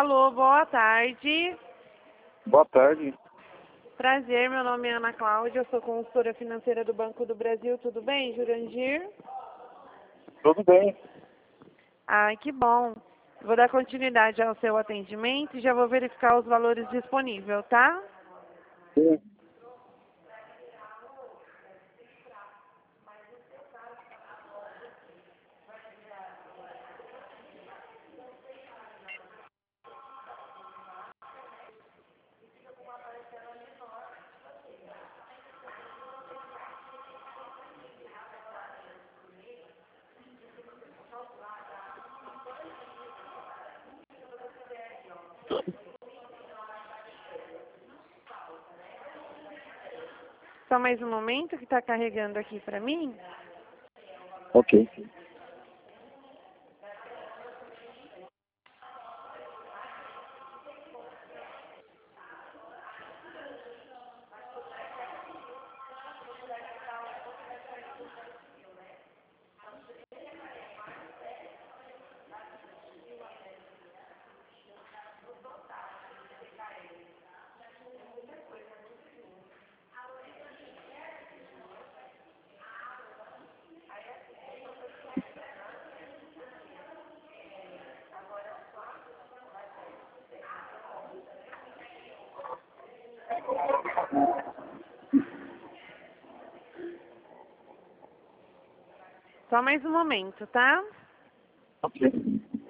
Alô, boa tarde. Boa tarde. Prazer, meu nome é Ana Cláudia, eu sou consultora financeira do Banco do Brasil. Tudo bem, Jurandir? Tudo bem. Ai, que bom. Vou dar continuidade ao seu atendimento e já vou verificar os valores disponíveis, tá? Sim. Só mais um momento que está carregando aqui para mim. Ok. Só mais um momento, tá? Ok.